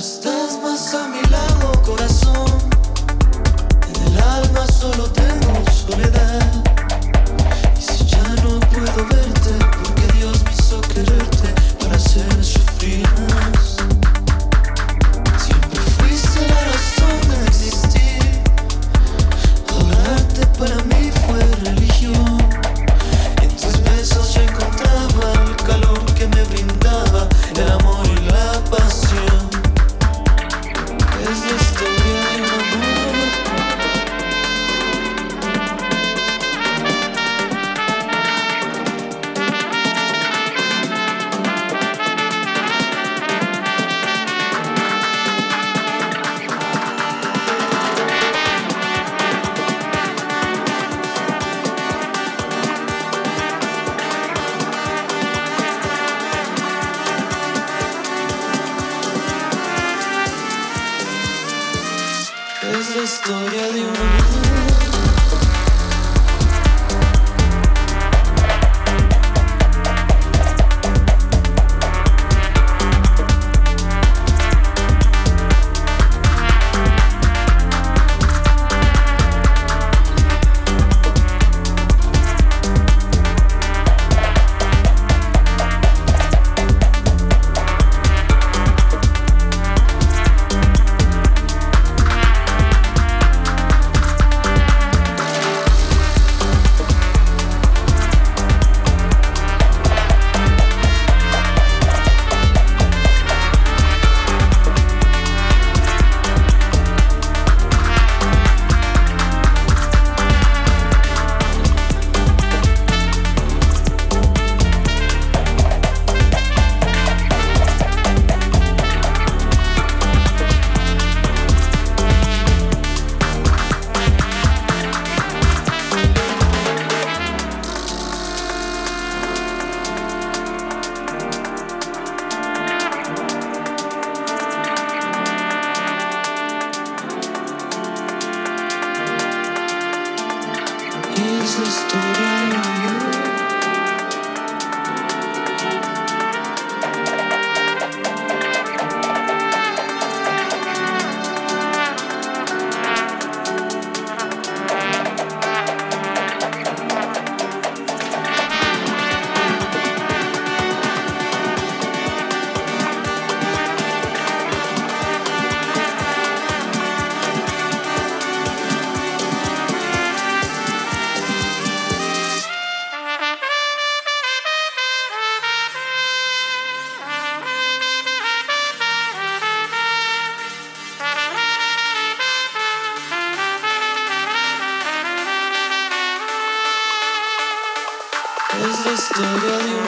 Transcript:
estás más a mi lado, corazón. En el alma solo tengo soledad. Y si ya no puedo verte, porque Dios me hizo quererte para hacerme sufrir más. Siempre fuiste la razón de existir. Adorarte para mí fue religión. En tus besos yo encontraba el calor que me brindaba el amor y la pasión. Es la historia de un amor. Es la historia de un amor. Es la historia de un amor. Es la historia de un